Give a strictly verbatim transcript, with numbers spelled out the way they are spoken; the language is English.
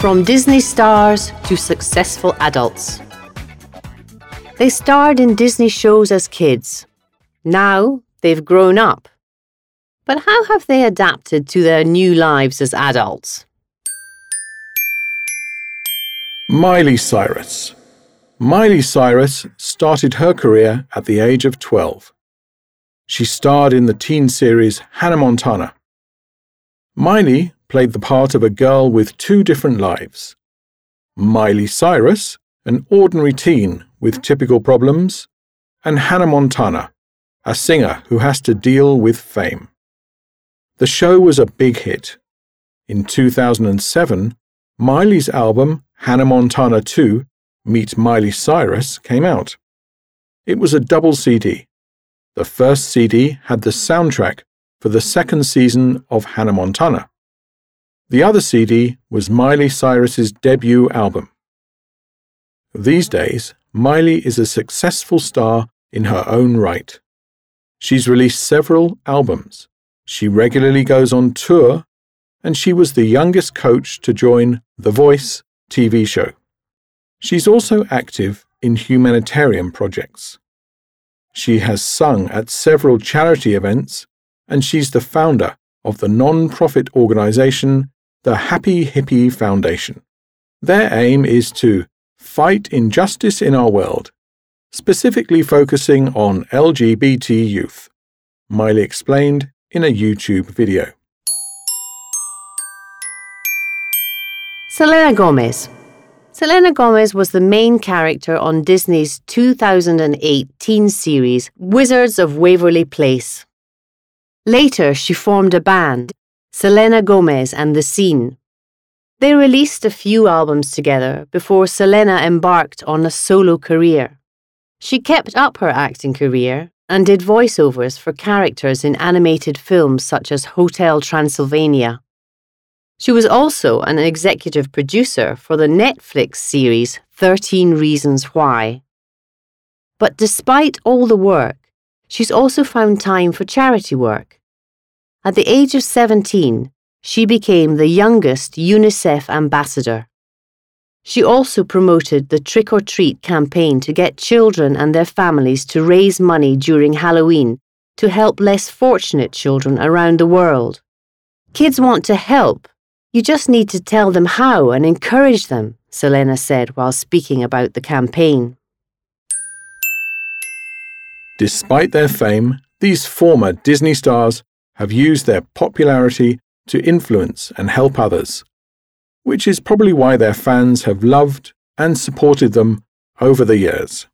From Disney stars to successful adults. They starred in Disney shows as kids. Now they've grown up. But how have they adapted to their new lives as adults? Miley Cyrus. Miley Cyrus started her career at the age of twelve. She starred in the teen series Hannah Montana. Miley played the part of a girl with two different lives. Miley Cyrus, an ordinary teen with typical problems, and Hannah Montana, a singer who has to deal with fame. The show was a big hit. In two thousand seven, Miley's album Hannah Montana two, Meet Miley Cyrus came out. It was a double C D. The first C D had the soundtrack for the second season of Hannah Montana. The other C D was Miley Cyrus's debut album. These days, Miley is a successful star in her own right. She's released several albums. She regularly goes on tour, and she was the youngest coach to join The Voice T V show. She's also active in humanitarian projects. She has sung at several charity events, and she's the founder of the non-profit organization, the Happy Hippie Foundation. Their aim is to fight injustice in our world, specifically focusing on L G B T youth, Miley explained in a YouTube video. Selena Gomez. Selena Gomez was the main character on Disney's two thousand eight teen series Wizards of Waverly Place. Later, she formed a band, Selena Gomez and the Scene. They released a few albums together before Selena embarked on a solo career. She kept up her acting career and did voiceovers for characters in animated films such as Hotel Transylvania. She was also an executive producer for the Netflix series thirteen Reasons Why. But despite all the work, she's also found time for charity work. At the age of seventeen, she became the youngest UNICEF ambassador. She also promoted the Trick or Treat campaign to get children and their families to raise money during Halloween to help less fortunate children around the world. Kids want to help. You just need to tell them how and encourage them, Selena said while speaking about the campaign. Despite their fame, these former Disney stars have used their popularity to influence and help others, which is probably why their fans have loved and supported them over the years.